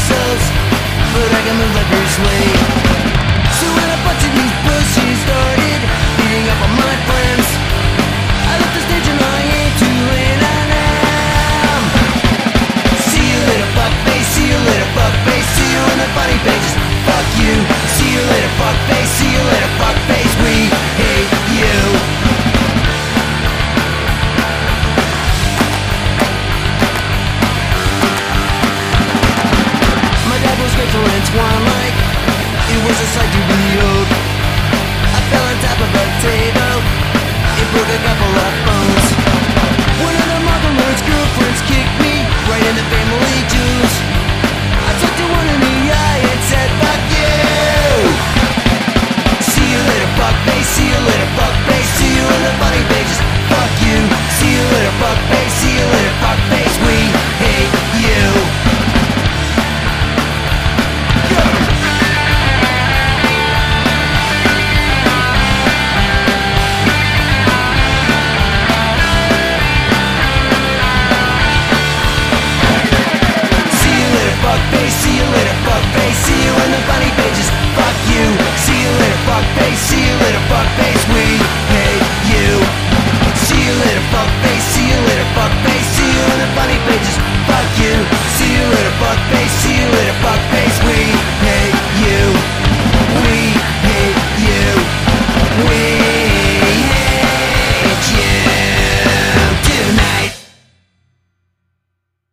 muscles, but I can move like Bruce Lee. So when a bunch of these pussies started beating up on my